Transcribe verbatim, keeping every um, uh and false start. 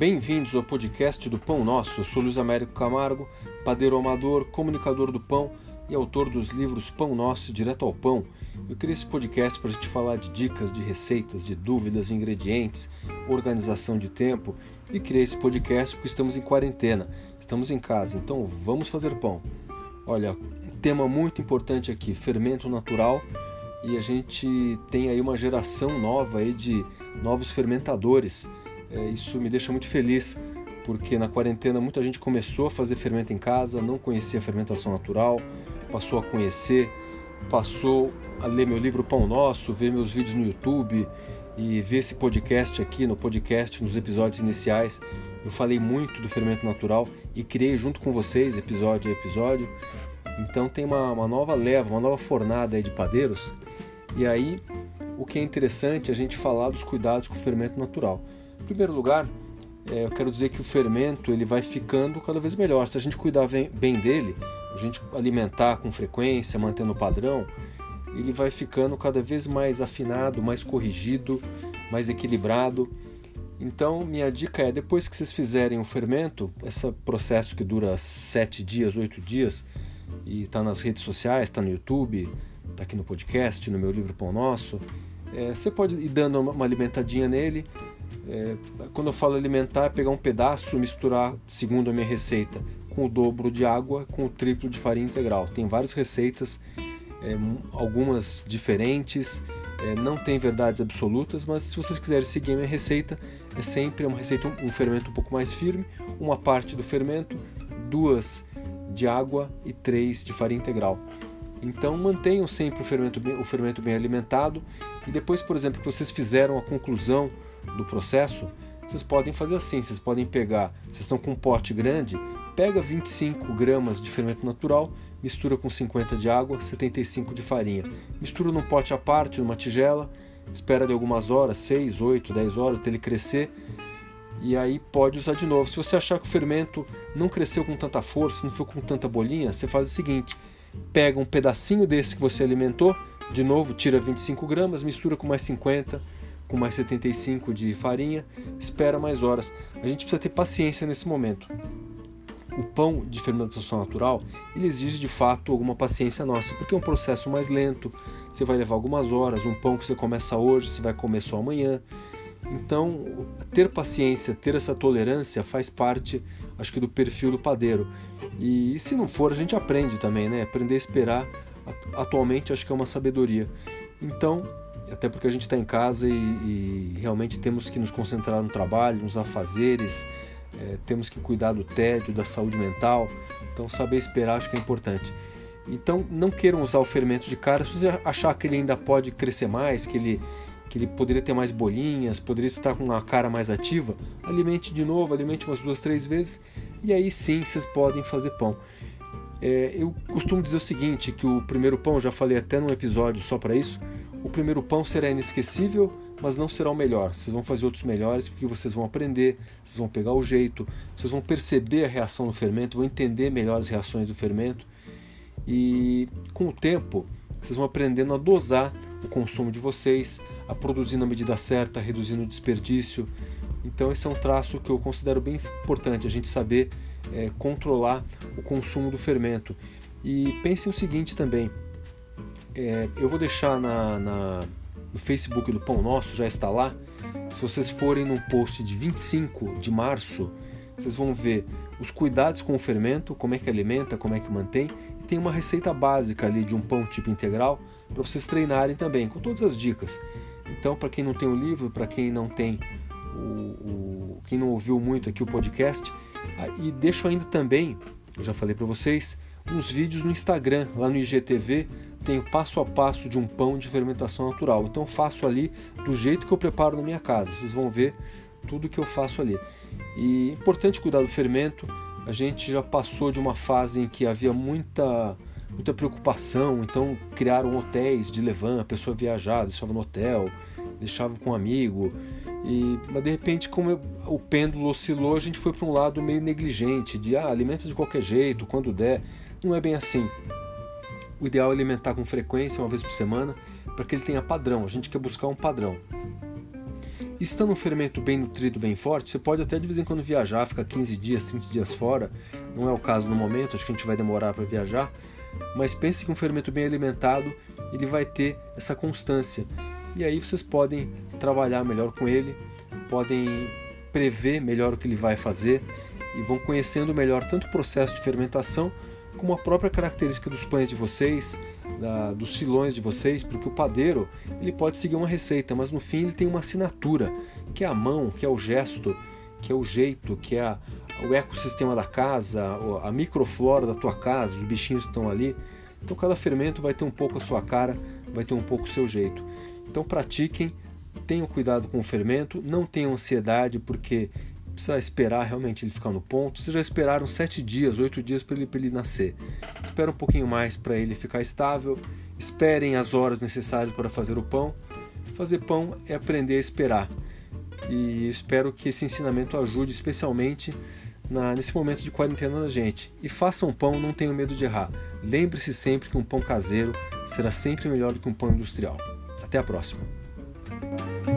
Bem-vindos ao podcast do Pão Nosso. Eu sou Luiz Américo Camargo, padeiro amador, comunicador do pão e autor dos livros Pão Nosso e Direto ao Pão. Eu criei esse podcast para a gente falar de dicas, de receitas, de dúvidas, de ingredientes, organização de tempo. E criei esse podcast porque estamos em quarentena, estamos em casa, então vamos fazer pão. Olha, um tema muito importante aqui, fermento natural, e a gente tem aí uma geração nova aí de novos fermentadores. É, isso me deixa muito feliz, porque na quarentena muita gente começou a fazer fermento em casa, não conhecia a fermentação natural, passou a conhecer, passou a ler meu livro Pão Nosso, ver meus vídeos no YouTube e ver esse podcast aqui. No podcast, nos episódios iniciais, eu falei muito do fermento natural e criei junto com vocês, episódio a episódio. Então tem uma, uma nova leva, uma nova fornada aí de padeiros. E aí, o que é interessante é a gente falar dos cuidados com o fermento natural. Em primeiro lugar, é, eu quero dizer que o fermento ele vai ficando cada vez melhor. Se a gente cuidar bem dele, a gente alimentar com frequência, mantendo o padrão, ele vai ficando cada vez mais afinado, mais corrigido, mais equilibrado. Então, minha dica é, depois que vocês fizerem o fermento, esse processo que dura sete dias, oito dias, e está nas redes sociais, está no YouTube, está aqui no podcast, no meu livro Pão Nosso, é, você pode ir dando uma alimentadinha nele. É, quando eu falo alimentar, é pegar um pedaço e misturar, segundo a minha receita, com o dobro de água, com o triplo de farinha integral. Tem várias receitas, é, algumas diferentes, é, não tem verdades absolutas, mas se vocês quiserem seguir a minha receita, é sempre uma receita, um, um fermento um pouco mais firme, uma parte do fermento, duas de água e três de farinha integral. Então mantenham sempre o fermento bem, o fermento bem alimentado, e depois, por exemplo, que vocês fizeram a conclusão do processo, vocês podem fazer assim, vocês podem pegar, vocês estão com um pote grande, pega vinte e cinco gramas de fermento natural, mistura com cinquenta de água, setenta e cinco de farinha, mistura num pote à parte, numa tigela, espera de algumas horas, seis, oito, dez horas, até ele crescer, e aí pode usar de novo. Se você achar que o fermento não cresceu com tanta força, não ficou com tanta bolinha, você faz o seguinte, pega um pedacinho desse que você alimentou, de novo, tira vinte e cinco gramas, mistura com mais cinquenta, com mais setenta e cinco de farinha, espera mais horas. A gente precisa ter paciência nesse momento. O pão de fermentação natural, ele exige de fato alguma paciência nossa, porque é um processo mais lento, você vai levar algumas horas, um pão que você começa hoje, você vai comer só amanhã. Então, ter paciência, ter essa tolerância faz parte, acho que, do perfil do padeiro. E se não for, a gente aprende também, né? Aprender a esperar, atualmente, acho que é uma sabedoria. Então, até porque a gente está em casa e, e realmente temos que nos concentrar no trabalho, nos afazeres, é, temos que cuidar do tédio, da saúde mental, então saber esperar acho que é importante. Então não queiram usar o fermento de cara, se você achar que ele ainda pode crescer mais, que ele, que ele poderia ter mais bolinhas, poderia estar com uma cara mais ativa, alimente de novo, alimente umas duas, três vezes, e aí sim vocês podem fazer pão. É, eu costumo dizer o seguinte, que o primeiro pão, já falei até num episódio só para isso, o primeiro pão será inesquecível, mas não será o melhor. Vocês vão fazer outros melhores porque vocês vão aprender, vocês vão pegar o jeito, vocês vão perceber a reação do fermento, vão entender melhor as reações do fermento e com o tempo vocês vão aprendendo a dosar o consumo de vocês, a produzir na medida certa, reduzindo o desperdício. Então esse é um traço que eu considero bem importante, a gente saber é, controlar o consumo do fermento. E pensem o seguinte também, é, eu vou deixar na, na, no Facebook do Pão Nosso, já está lá, se vocês forem num post de vinte e cinco de março, vocês vão ver os cuidados com o fermento, como é que alimenta, como é que mantém, e tem uma receita básica ali de um pão tipo integral, para vocês treinarem também, com todas as dicas. Então, para quem não tem o livro, para quem não tem o, o, quem não ouviu muito aqui o podcast, e deixo ainda também, eu já falei para vocês, uns vídeos no Instagram, lá no I G T V, tem o passo a passo de um pão de fermentação natural. Então faço ali do jeito que eu preparo na minha casa. Vocês vão ver tudo que eu faço ali. E é importante cuidar do fermento. A gente já passou de uma fase em que havia muita, muita preocupação. Então criaram hotéis de levan, a pessoa viajava, deixava no hotel, deixava com um amigo. E, mas de repente, como eu, o pêndulo oscilou, a gente foi para um lado meio negligente, de ah, alimenta de qualquer jeito, quando der. Não é bem assim. O ideal é alimentar com frequência, uma vez por semana, para que ele tenha padrão. A gente quer buscar um padrão. Estando um fermento bem nutrido, bem forte, você pode até de vez em quando viajar, ficar quinze dias, trinta dias fora. Não é o caso no momento, acho que a gente vai demorar para viajar. Mas pense que um fermento bem alimentado, ele vai ter essa constância. E aí vocês podem trabalhar melhor com ele, podem prever melhor o que ele vai fazer e vão conhecendo melhor tanto o processo de fermentação como a própria característica dos pães de vocês, da, dos filões de vocês, porque o padeiro ele pode seguir uma receita, mas no fim ele tem uma assinatura, que é a mão, que é o gesto, que é o jeito, que é a, o ecossistema da casa, a microflora da tua casa, os bichinhos que estão ali. Então cada fermento vai ter um pouco a sua cara, vai ter um pouco o seu jeito. Então pratiquem, tenham cuidado com o fermento, não tenham ansiedade, porque precisa esperar realmente ele ficar no ponto. Vocês já esperaram sete dias, oito dias para ele, para ele nascer. Espera um pouquinho mais para ele ficar estável. Esperem as horas necessárias para fazer o pão. Fazer pão é aprender a esperar. E espero que esse ensinamento ajude especialmente na, nesse momento de quarentena da gente. E façam pão, não tenham medo de errar. Lembre-se sempre que um pão caseiro será sempre melhor do que um pão industrial. Até a próxima!